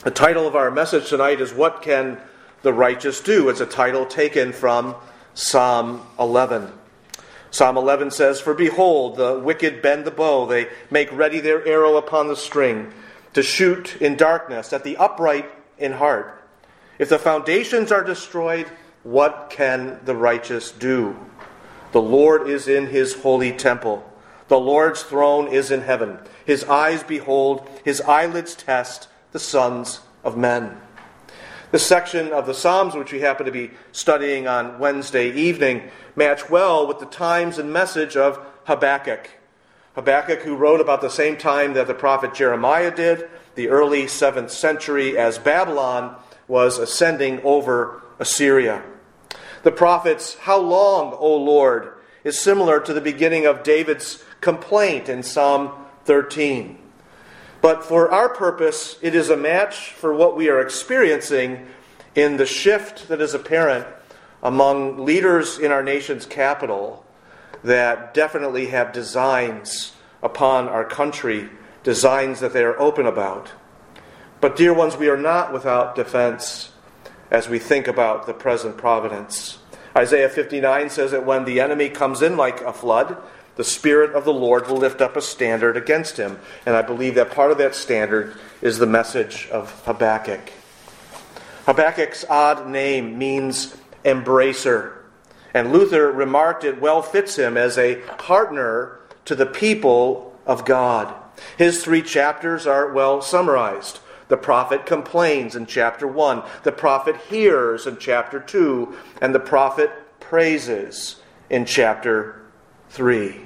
The title of our message tonight is What Can the Righteous Do? It's a title taken from Psalm 11. Psalm 11 says, "For behold, the wicked bend the bow. They make ready their arrow upon the string, to shoot in darkness at the upright in heart. If the foundations are destroyed, what can the righteous do? The Lord is in his holy temple. The Lord's throne is in heaven. His eyes behold, his eyelids test the sons of men." This section of the Psalms, which we happen to be studying on Wednesday evening, match well with the times and message of Habakkuk. Habakkuk, who wrote about the same time that the prophet Jeremiah did, the early 7th century, as Babylon was ascending over Assyria. The prophet's "How long, O Lord?" is similar to the beginning of David's complaint in Psalm 13. But for our purpose, it is a match for what we are experiencing in the shift that is apparent among leaders in our nation's capital that definitely have designs upon our country, designs that they are open about. But dear ones, we are not without defense as we think about the present providence. Isaiah 59 says that when the enemy comes in like a flood, the Spirit of the Lord will lift up a standard against him. And I believe that part of that standard is the message of Habakkuk. Habakkuk's odd name means embracer. And Luther remarked it well fits him as a partner to the people of God. His 3 chapters are well summarized. The prophet complains in chapter 1. The prophet hears in chapter 2. And the prophet praises in chapter 3.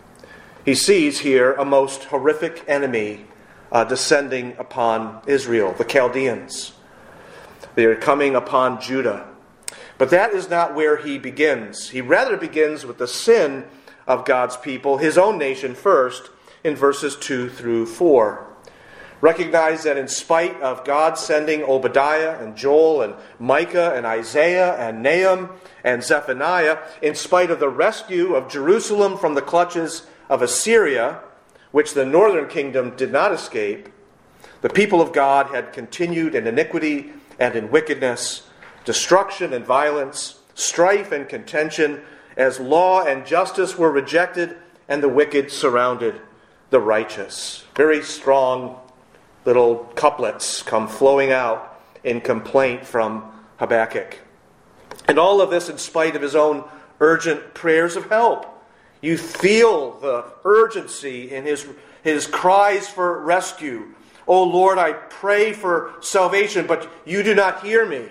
He sees here a most horrific enemy descending upon Israel, the Chaldeans. They are coming upon Judah. But that is not where he begins. He rather begins with the sin of God's people, his own nation first, in verses 2 through 4. Recognize that in spite of God sending Obadiah and Joel and Micah and Isaiah and Nahum and Zephaniah, in spite of the rescue of Jerusalem from the clutches of Assyria, which the northern kingdom did not escape, the people of God had continued in iniquity and in wickedness, destruction and violence, strife and contention, as law and justice were rejected and the wicked surrounded the righteous. Very strong little couplets come flowing out in complaint from Habakkuk. And all of this in spite of his own urgent prayers of help. You feel the urgency in his cries for rescue. "O Lord, I pray for salvation, but you do not hear me."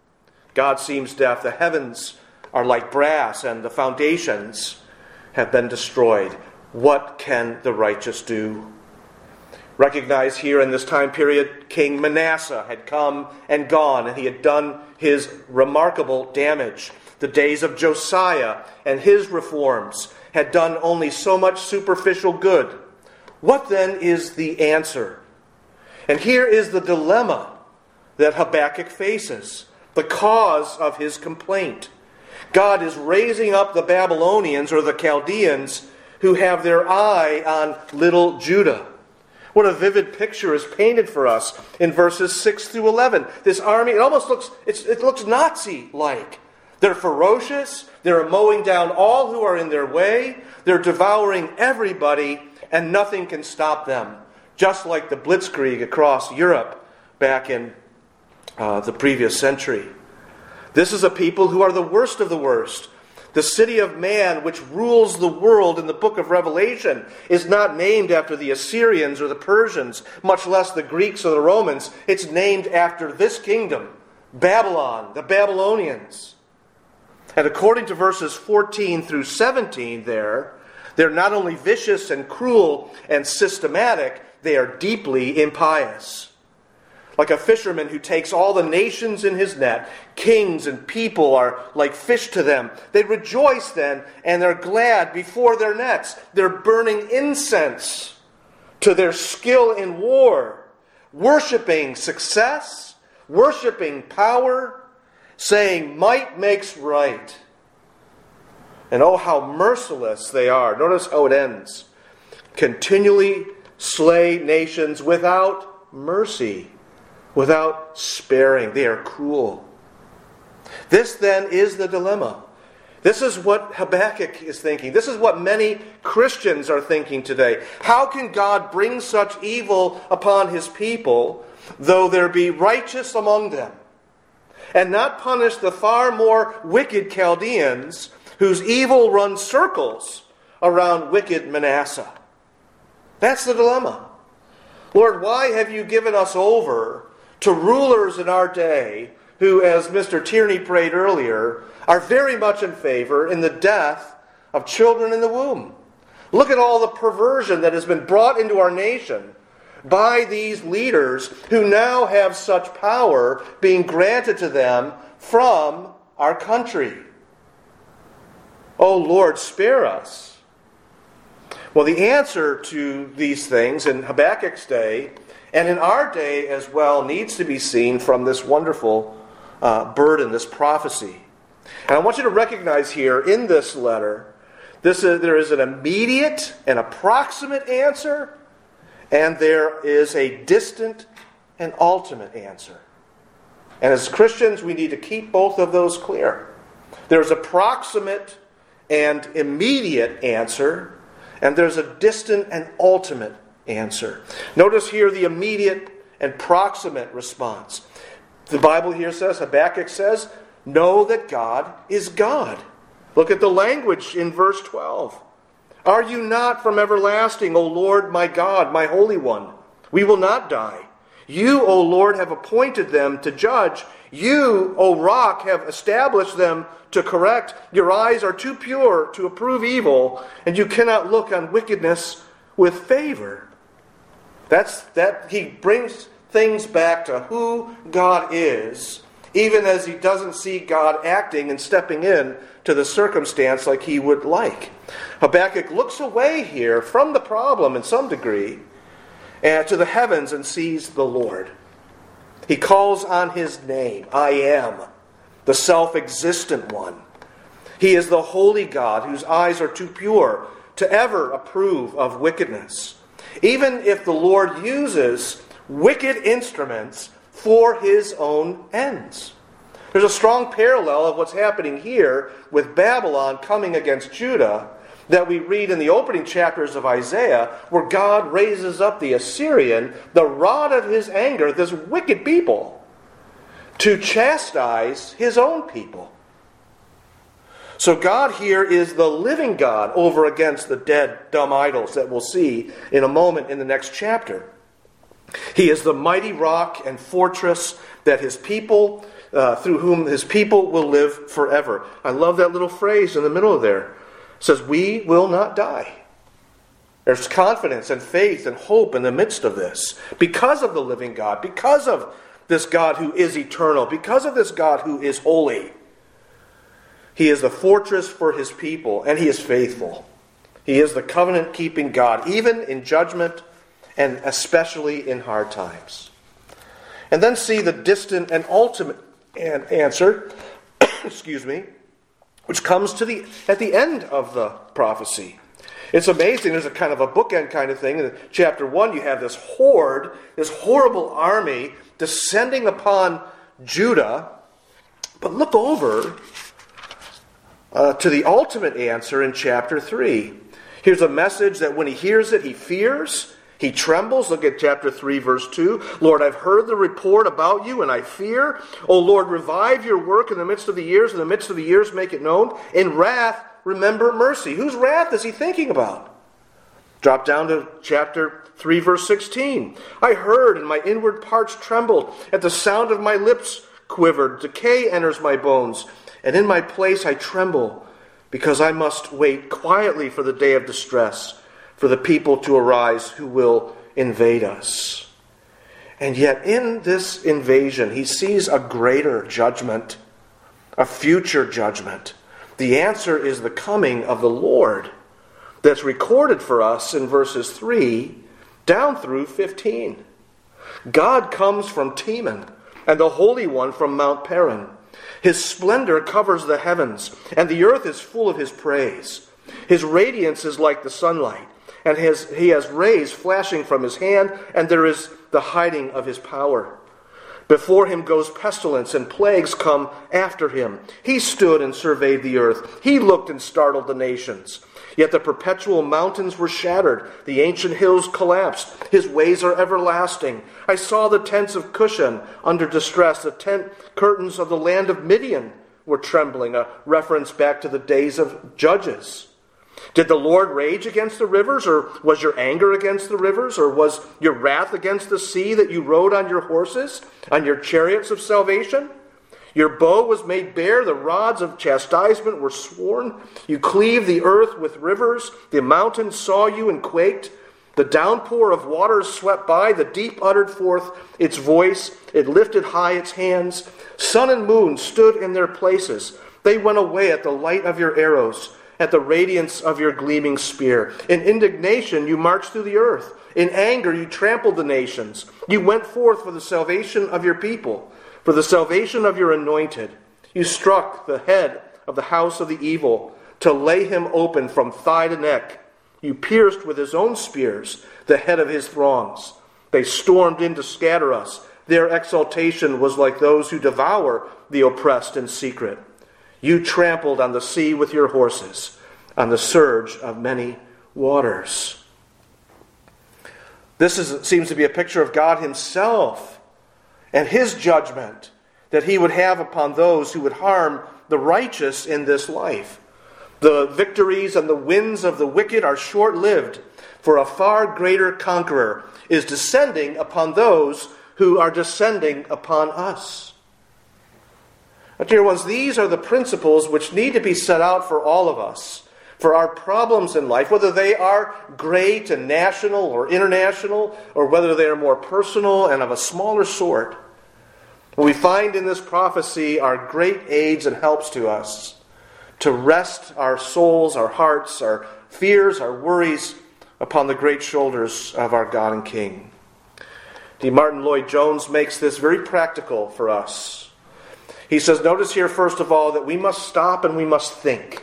God seems deaf. The heavens are like brass, and the foundations have been destroyed. What can the righteous do? Recognize here in this time period, King Manasseh had come and gone, and he had done his remarkable damage. The days of Josiah and his reforms had done only so much superficial good. What then is the answer? And here is the dilemma that Habakkuk faces, the cause of his complaint. God is raising up the Babylonians or the Chaldeans who have their eye on little Judah. What a vivid picture is painted for us in verses 6 through 11. This army, it looks Nazi-like. They're ferocious. They're mowing down all who are in their way. They're devouring everybody, and nothing can stop them. Just like the Blitzkrieg across Europe back in the previous century. This is a people who are the worst of the worst. The city of man, which rules the world in the book of Revelation, is not named after the Assyrians or the Persians, much less the Greeks or the Romans. It's named after this kingdom, Babylon, the Babylonians. And according to verses 14 through 17 they're not only vicious and cruel and systematic, they are deeply impious. Like a fisherman who takes all the nations in his net, kings and people are like fish to them. They rejoice then, and they're glad before their nets. They're burning incense to their skill in war, worshiping success, worshiping power, saying might makes right. And oh, how merciless they are. Notice how it ends. Continually slay nations without mercy. without sparing. They are cruel. This then is the dilemma. This is what Habakkuk is thinking. This is what many Christians are thinking today. How can God bring such evil upon his people, though there be righteous among them, and not punish the far more wicked Chaldeans, whose evil runs circles around wicked Manasseh? That's the dilemma. Lord, why have you given us over to rulers in our day who, as Mr. Tierney prayed earlier, are very much in favor in the death of children in the womb? Look at all the perversion that has been brought into our nation by these leaders who now have such power being granted to them from our country. Oh Lord, spare us. Well, the answer to these things in Habakkuk's day and in our day as well needs to be seen from this wonderful burden, this prophecy. And I want you to recognize here in this letter, there is an immediate and approximate answer, and there is a distant and ultimate answer. And as Christians, we need to keep both of those clear. There's approximate and immediate answer, and there's a distant and ultimate answer. Notice here the immediate and proximate response. The Bible here says, Habakkuk says, know that God is God. Look at the language in verse 12. Are you not from everlasting, O Lord my God, my Holy One? We will not die. You, O Lord, have appointed them to judge. You, O Rock, have established them to correct. Your eyes are too pure to approve evil, and you cannot look on wickedness with favor. He brings things back to who God is, even as he doesn't see God acting and stepping in to the circumstance like he would like. Habakkuk looks away here from the problem in some degree and to the heavens and sees the Lord. He calls on his name, I am, the self-existent one. He is the holy God whose eyes are too pure to ever approve of wickedness, even if the Lord uses wicked instruments for his own ends. There's a strong parallel of what's happening here with Babylon coming against Judah that we read in the opening chapters of Isaiah, where God raises up the Assyrian, the rod of his anger, this wicked people, to chastise his own people. So God here is the living God over against the dead, dumb idols that we'll see in a moment in the next chapter. He is the mighty rock and fortress that his people, through whom his people will live forever. I love that little phrase in the middle of there. It says, we will not die. There's confidence and faith and hope in the midst of this. Because of the living God, because of this God who is eternal, because of this God who is holy. He is the fortress for his people, and he is faithful. He is the covenant-keeping God, even in judgment and especially in hard times. And then see the distant and ultimate answer, which comes at the end of the prophecy. It's amazing. There's a kind of a bookend kind of thing. In chapter 1, you have this horde, this horrible army descending upon Judah. But look over to the ultimate answer in chapter 3. Here's a message that when he hears it, he fears. He trembles. Look at chapter 3, verse 2. Lord, I've heard the report about you, and I fear. O Lord, revive your work in the midst of the years. In the midst of the years, make it known. In wrath, remember mercy. Whose wrath is he thinking about? Drop down to chapter 3, verse 16. I heard, and my inward parts trembled. At the sound of my lips quivered. Decay enters my bones. And in my place I tremble, because I must wait quietly for the day of distress, for the people to arise who will invade us. And yet in this invasion, he sees a greater judgment, a future judgment. The answer is the coming of the Lord that's recorded for us in verses 3 down through 15. God comes from Teman, and the Holy One from Mount Paran. His splendor covers the heavens, and the earth is full of his praise. His radiance is like the sunlight, and he has rays flashing from his hand, and there is the hiding of his power. Before him goes pestilence, and plagues come after him. He stood and surveyed the earth. He looked and startled the nations. Yet the perpetual mountains were shattered. The ancient hills collapsed. His ways are everlasting. I saw the tents of Cushan under distress. The tent curtains of the land of Midian were trembling, a reference back to the days of Judges. Did the Lord rage against the rivers, or was your anger against the rivers, or was your wrath against the sea that you rode on your horses, on your chariots of salvation? Your bow was made bare, the rods of chastisement were sworn. You cleaved the earth with rivers, the mountains saw you and quaked. The downpour of waters swept by, the deep uttered forth its voice, it lifted high its hands. Sun and moon stood in their places. They went away at the light of your arrows, at the radiance of your gleaming spear. In indignation you marched through the earth. In anger you trampled the nations. You went forth for the salvation of your people, for the salvation of your anointed. You struck the head of the house of the evil, to lay him open from thigh to neck. You pierced with his own spears the head of his throngs. They stormed in to scatter us. Their exultation was like those who devour the oppressed in secret. You trampled on the sea with your horses, on the surge of many waters. This seems to be a picture of God himself and his judgment that he would have upon those who would harm the righteous in this life. The victories and the wins of the wicked are short-lived, for a far greater conqueror is descending upon those who are descending upon us. Dear ones, these are the principles which need to be set out for all of us, for our problems in life, whether they are great and national or international, or whether they are more personal and of a smaller sort. We find in this prophecy are great aids and helps to us to rest our souls, our hearts, our fears, our worries upon the great shoulders of our God and King. D. Martin Lloyd-Jones makes this very practical for us. He says, notice here, first of all, that we must stop and we must think.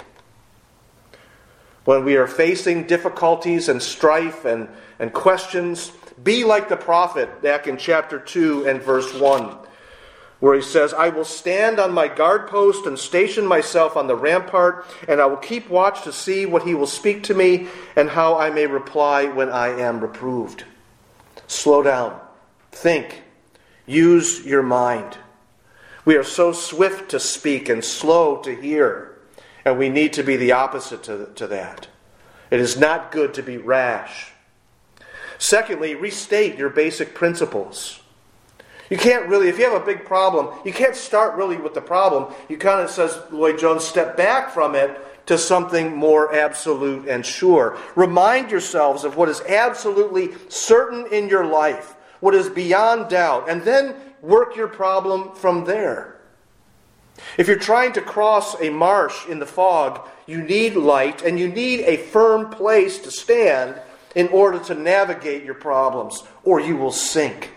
When we are facing difficulties and strife and questions, be like the prophet back in chapter 2 and verse 1, where he says, I will stand on my guard post and station myself on the rampart, and I will keep watch to see what he will speak to me and how I may reply when I am reproved. Slow down. Think. Use your mind. We are so swift to speak and slow to hear, and we need to be the opposite to that. It is not good to be rash. Secondly, restate your basic principles. You can't really, if you have a big problem, you can't start really with the problem. You kind of, says Lloyd-Jones, step back from it to something more absolute and sure. Remind yourselves of what is absolutely certain in your life, what is beyond doubt, and then work your problem from there. If you're trying to cross a marsh in the fog, you need light and you need a firm place to stand in order to navigate your problems, or you will sink.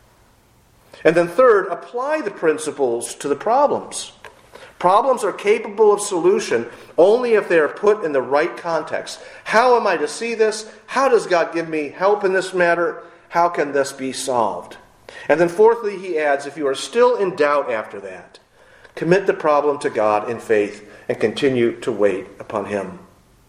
And then third, apply the principles to the problems. Problems are capable of solution only if they are put in the right context. How am I to see this? How does God give me help in this matter? How can this be solved? And then fourthly, he adds, if you are still in doubt after that, commit the problem to God in faith and continue to wait upon him.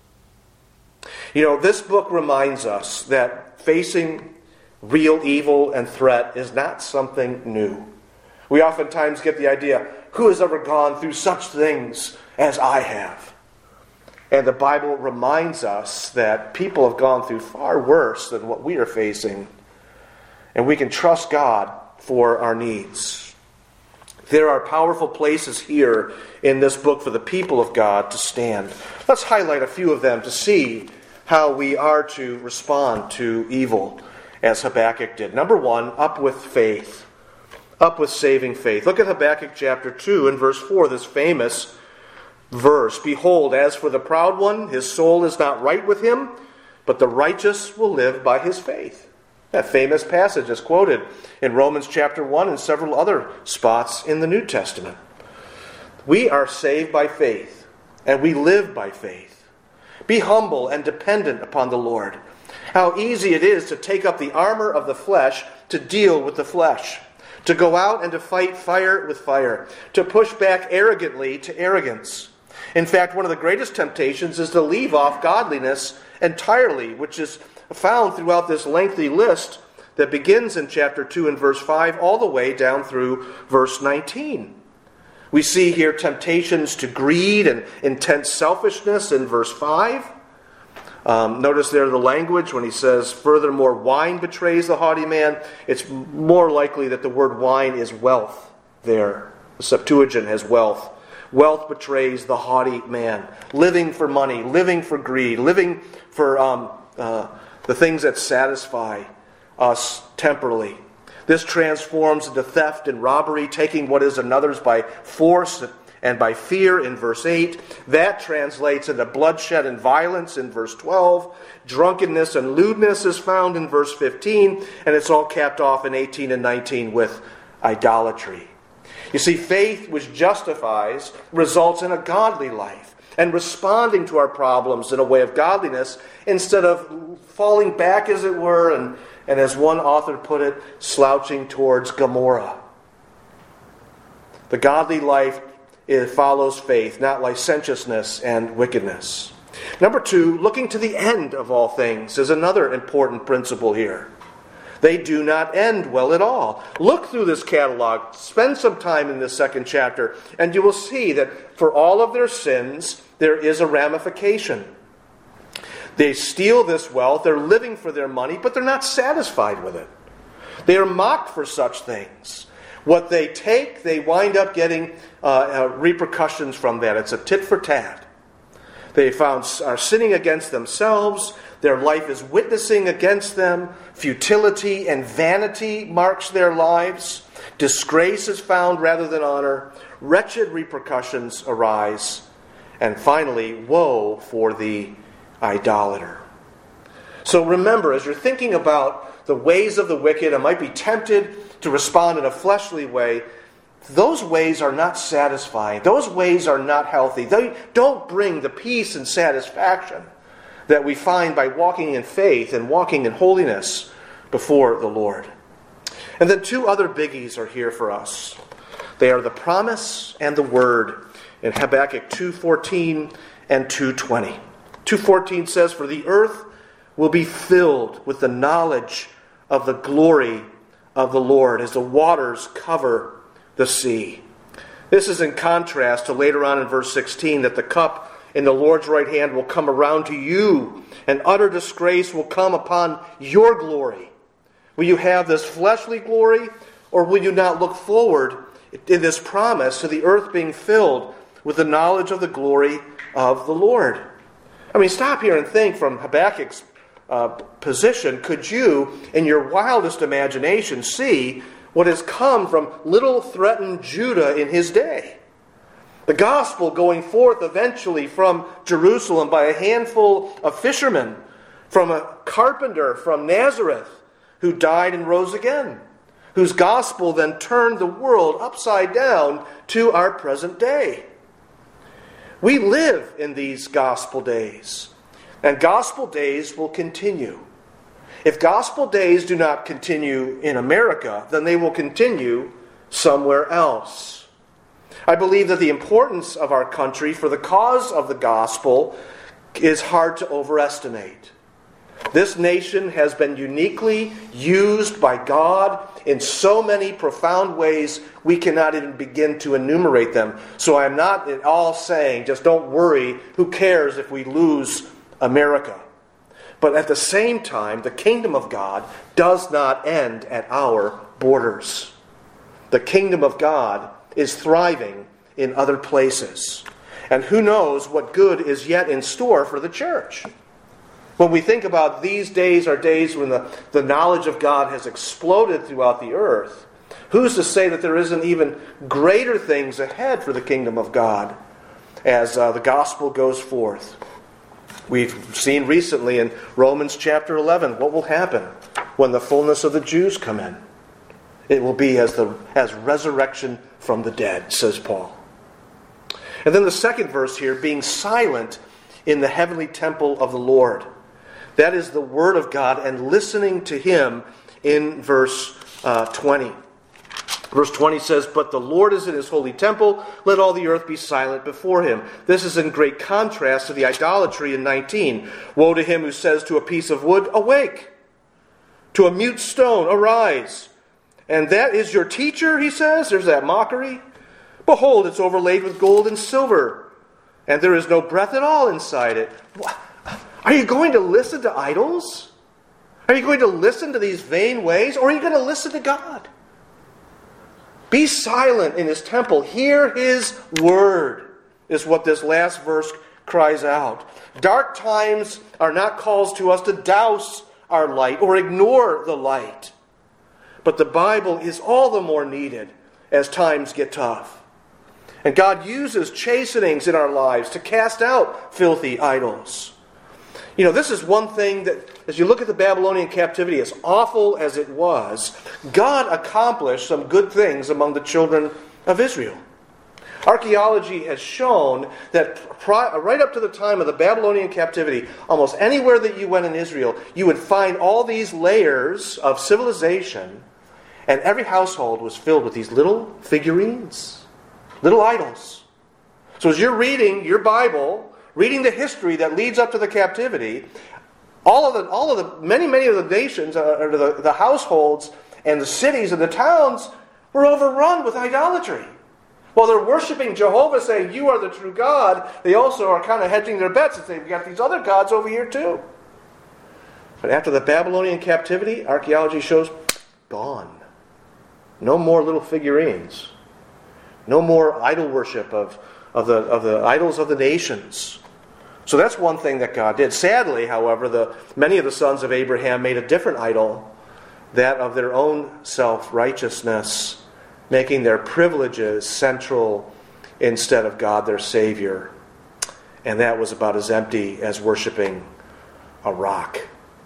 You know, this book reminds us that facing real evil and threat is not something new. We oftentimes get the idea, who has ever gone through such things as I have? And the Bible reminds us that people have gone through far worse than what we are facing. And we can trust God for our needs. There are powerful places here in this book for the people of God to stand. Let's highlight a few of them to see how we are to respond to evil as Habakkuk did. Number one, up with faith. Up with saving faith. Look at Habakkuk chapter 2 and verse 4, this famous verse. Behold, as for the proud one, his soul is not right with him, but the righteous will live by his faith. That famous passage is quoted in Romans chapter 1 and several other spots in the New Testament. We are saved by faith, and we live by faith. Be humble and dependent upon the Lord. How easy it is to take up the armor of the flesh to deal with the flesh. to go out and to fight fire with fire, to push back arrogantly to arrogance. In fact, one of the greatest temptations is to leave off godliness entirely, which is found throughout this lengthy list that begins in chapter 2 and verse 5 all the way down through verse 19. We see here temptations to greed and intense selfishness in verse 5. Notice there the language when he says, furthermore, wine betrays the haughty man. It's more likely that the word wine is wealth there. The Septuagint has wealth. Wealth betrays the haughty man. Living for money, living for greed, living for the things that satisfy us temporally. This transforms into theft and robbery, taking what is another's by force and by fear in verse 8. That translates into bloodshed and violence in verse 12. Drunkenness and lewdness is found in verse 15. And it's all capped off in 18 and 19 with idolatry. You see, faith which justifies results in a godly life and responding to our problems in a way of godliness instead of falling back, as it were, and as one author put it, slouching towards Gomorrah. The godly life follows faith, not licentiousness and wickedness. Number 2, looking to the end of all things is another important principle here. They do not end well at all. Look through this catalog, spend some time in this second chapter, and you will see that for all of their sins, there is a ramification. They steal this wealth, they're living for their money, but they're not satisfied with it. They are mocked for such things. What they take, they wind up getting repercussions from that. It's a tit for tat. They are sinning against themselves. Their life is witnessing against them. Futility and vanity marks their lives. Disgrace is found rather than honor. Wretched repercussions arise. And finally, woe for the idolater. So remember, as you're thinking about the ways of the wicked and might be tempted to respond in a fleshly way, those ways are not satisfying. Those ways are not healthy. They don't bring the peace and satisfaction that we find by walking in faith and walking in holiness before the Lord. And then 2 other biggies are here for us. They are the promise and the word in Habakkuk 2:14 and 2:20. 2:14 says, for the earth will be filled with the knowledge of the glory of the Lord as the waters cover the sea. This is in contrast to later on in verse 16 that the cup in the Lord's right hand will come around to you, and utter disgrace will come upon your glory. Will you have this fleshly glory, or will you not look forward in this promise to the earth being filled with the knowledge of the glory of the Lord? I mean, stop here and think from Habakkuk's position. Could you, in your wildest imagination, see what has come from little threatened Judah in his day? The gospel going forth eventually from Jerusalem by a handful of fishermen, from a carpenter from Nazareth who died and rose again, whose gospel then turned the world upside down to our present day. We live in these gospel days, and gospel days will continue. If gospel days do not continue in America, then they will continue somewhere else. I believe that the importance of our country for the cause of the gospel is hard to overestimate. This nation has been uniquely used by God in so many profound ways we cannot even begin to enumerate them. So I'm not at all saying, just don't worry, who cares if we lose America? But at the same time, the kingdom of God does not end at our borders. The kingdom of God is thriving in other places. And who knows what good is yet in store for the church. When we think about these days are days when the knowledge of God has exploded throughout the earth, who's to say that there isn't even greater things ahead for the kingdom of God as the gospel goes forth? We've seen recently in Romans chapter 11 what will happen when the fullness of the Jews come in. It will be as resurrection from the dead, says Paul. And then the second verse here, being silent in the heavenly temple of the Lord. That is the word of God and listening to Him in verse 20. Verse 20 says, "But the Lord is in his holy temple. Let all the earth be silent before him." This is in great contrast to the idolatry in 19. "Woe to him who says to a piece of wood, 'Awake!' To a mute stone, 'Arise!' And that is your teacher," he says. There's that mockery. "Behold, it's overlaid with gold and silver, and there is no breath at all inside it." Are you going to listen to idols? Are you going to listen to these vain ways? Or are you going to listen to God? Be silent in his temple. Hear his word, is what this last verse cries out. Dark times are not calls to us to douse our light or ignore the light. But the Bible is all the more needed as times get tough. And God uses chastenings in our lives to cast out filthy idols. You know, this is one thing that, as you look at the Babylonian captivity, as awful as it was, God accomplished some good things among the children of Israel. Archaeology has shown that right up to the time of the Babylonian captivity, almost anywhere that you went in Israel, you would find all these layers of civilization, and every household was filled with these little figurines, little idols. So as you're reading your Bible, reading the history that leads up to the captivity, many of the nations, or the households and the cities and the towns were overrun with idolatry. While they're worshiping Jehovah, saying, "You are the true God," they also are kind of hedging their bets and saying, "We've got these other gods over here too." But after the Babylonian captivity, archaeology shows, gone. No more little figurines. No more idol worship of the idols of the nations. So that's one thing that God did. Sadly, however, many of the sons of Abraham made a different idol, that of their own self-righteousness, making their privileges central instead of God their Savior. And that was about as empty as worshiping a rock.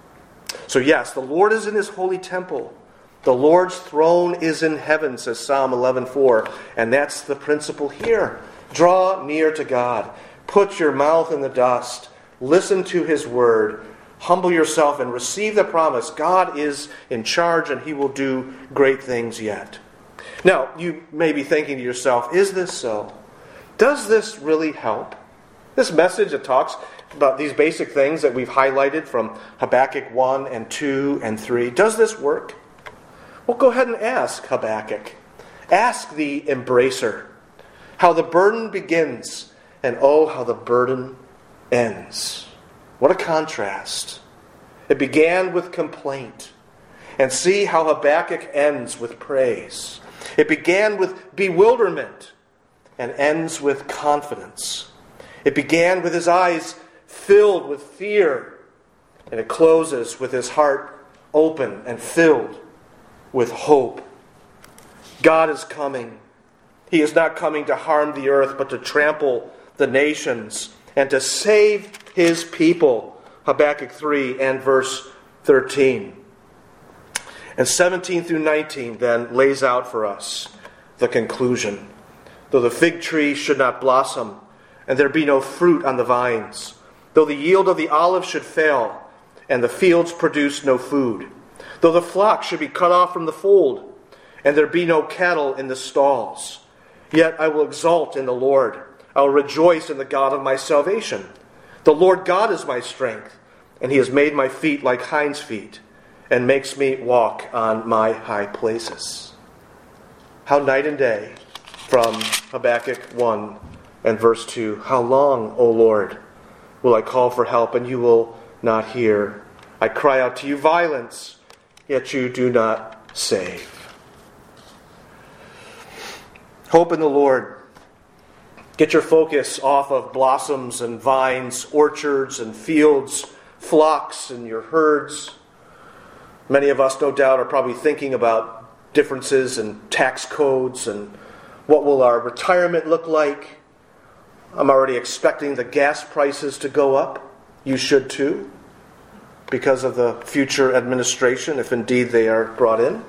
So yes, the Lord is in his holy temple. The Lord's throne is in heaven, says Psalm 11:4. And that's the principle here. Draw near to God. Put your mouth in the dust. Listen to his word. Humble yourself and receive the promise. God is in charge and he will do great things yet. Now, you may be thinking to yourself, is this so? Does this really help? This message that talks about these basic things that we've highlighted from Habakkuk 1 and 2 and 3, does this work? Well, go ahead and ask Habakkuk. Ask the embracer how the burden begins and oh, how the burden ends. What a contrast. It began with complaint. And see how Habakkuk ends with praise. It began with bewilderment and ends with confidence. It began with his eyes filled with fear. And it closes with his heart open and filled with hope. God is coming. He is not coming to harm the earth, but to trample the nations and to save his people. Habakkuk 3 and verse 13. And 17 through 19 then lays out for us the conclusion. Though the fig tree should not blossom, and there be no fruit on the vines, though the yield of the olive should fail, and the fields produce no food, though the flock should be cut off from the fold, and there be no cattle in the stalls, yet I will exult in the Lord. I will rejoice in the God of my salvation. The Lord God is my strength, and he has made my feet like hinds' feet, and makes me walk on my high places. How night and day from Habakkuk 1 and verse 2. How long, O Lord, will I call for help, and you will not hear? I cry out to you violence, yet you do not save. Hope in the Lord. Get your focus off of blossoms and vines, orchards and fields, flocks and your herds. Many of us, no doubt, are probably thinking about differences in tax codes and what will our retirement look like. I'm already expecting the gas prices to go up. You should too, because of the future administration, if indeed they are brought in.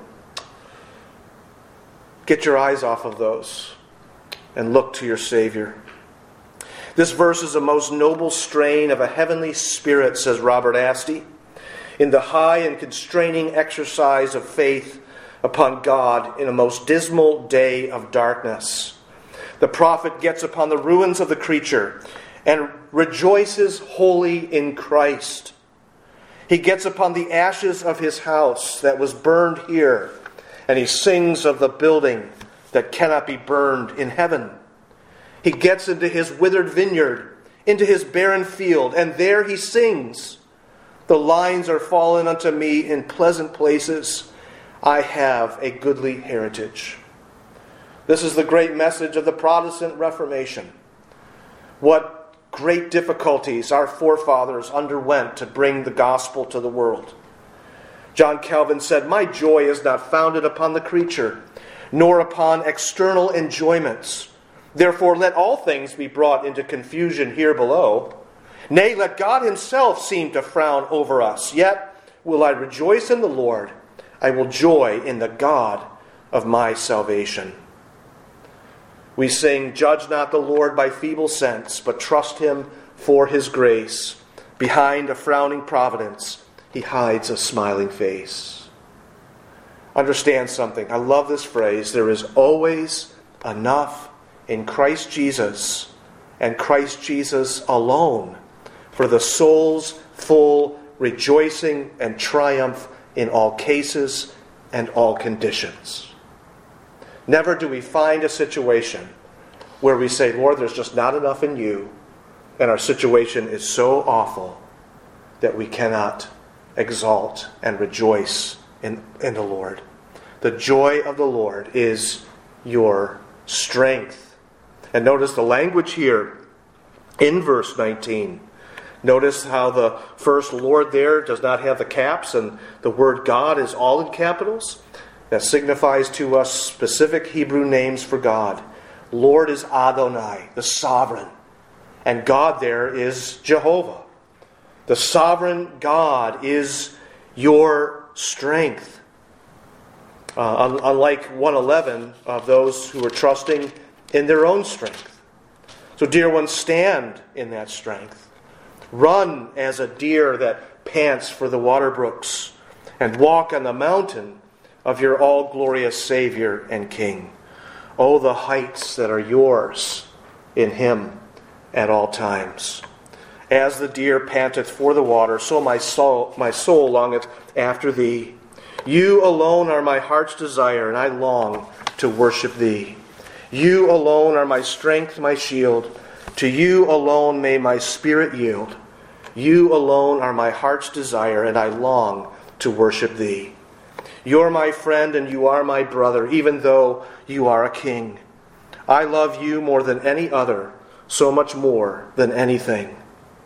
Get your eyes off of those and look to your Savior. This verse is a most noble strain of a heavenly spirit, says Robert Asti, in the high and constraining exercise of faith upon God in a most dismal day of darkness. The prophet gets upon the ruins of the creature and rejoices wholly in Christ. He gets upon the ashes of his house that was burned here, and he sings of the building that cannot be burned in heaven. He gets into his withered vineyard, into his barren field, and there he sings, "The lines are fallen unto me in pleasant places. I have a goodly heritage." This is the great message of the Protestant Reformation. What great difficulties our forefathers underwent to bring the gospel to the world. John Calvin said, "My joy is not founded upon the creature, nor upon external enjoyments. Therefore let all things be brought into confusion here below. Nay, let God himself seem to frown over us. Yet will I rejoice in the Lord. I will joy in the God of my salvation." We sing, "Judge not the Lord by feeble sense, but trust him for his grace. Behind a frowning providence, he hides a smiling face." Understand something. I love this phrase. There is always enough in Christ Jesus and Christ Jesus alone for the soul's full rejoicing and triumph in all cases and all conditions. Never do we find a situation where we say, "Lord, there's just not enough in you," and our situation is so awful that we cannot exalt and rejoice in the Lord. The joy of the Lord is your strength. And notice the language here in verse 19. Notice how the first Lord there does not have the caps, and the word God is all in capitals. That signifies to us specific Hebrew names for God. Lord is Adonai, the sovereign. And God there is Jehovah. The sovereign God is your strength. Unlike 1:11 of those who are trusting in their own strength. So dear ones, stand in that strength. Run as a deer that pants for the water brooks, and walk on the mountain of your all-glorious Savior and King. Oh, the heights that are yours in him at all times. As the deer panteth for the water, so my soul longeth after thee. You alone are my heart's desire, and I long to worship thee. You alone are my strength, my shield. To you alone may my spirit yield. You alone are my heart's desire, and I long to worship thee. You're my friend and you are my brother, even though you are a king. I love you more than any other, so much more than anything.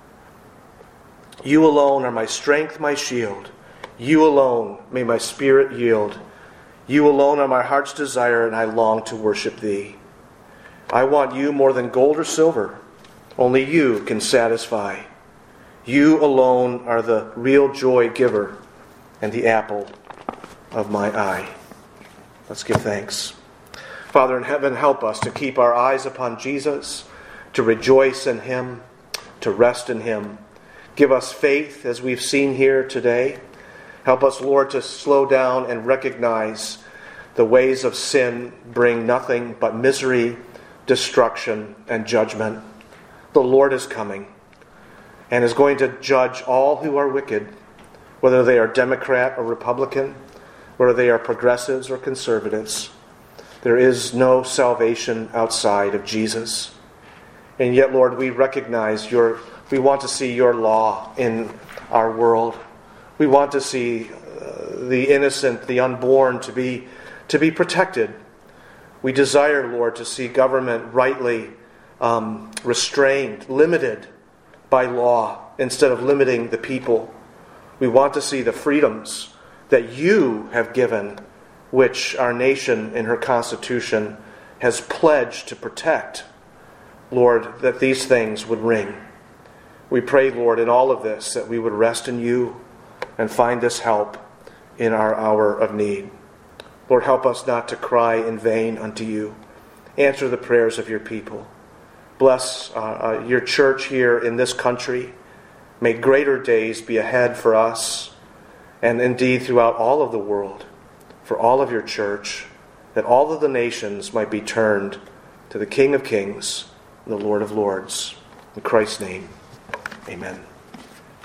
You alone are my strength, my shield. You alone may my spirit yield. You alone are my heart's desire, and I long to worship thee. I want you more than gold or silver. Only you can satisfy. You alone are the real joy giver and the apple of my eye. Let's give thanks. Father in heaven, help us to keep our eyes upon Jesus, to rejoice in him, to rest in him. Give us faith as we've seen here today. Help us, Lord, to slow down and recognize the ways of sin bring nothing but misery, destruction, and judgment. The Lord is coming and is going to judge all who are wicked, whether they are Democrat or Republican, whether they are progressives or conservatives. There is no salvation outside of Jesus. And yet, Lord, we recognize we want to see your law in our world. We want to see the innocent, the unborn to be protected. We desire, Lord, to see government rightly restrained, limited by law instead of limiting the people. We want to see the freedoms that you have given, which our nation in her Constitution has pledged to protect. Lord, that these things would ring. We pray, Lord, in all of this, that we would rest in you and find this help in our hour of need. Lord, help us not to cry in vain unto you. Answer the prayers of your people. Bless your church here in this country. May greater days be ahead for us, and indeed throughout all of the world. for all of your church, that all of the nations might be turned to the King of Kings, the Lord of Lords. In Christ's name, amen.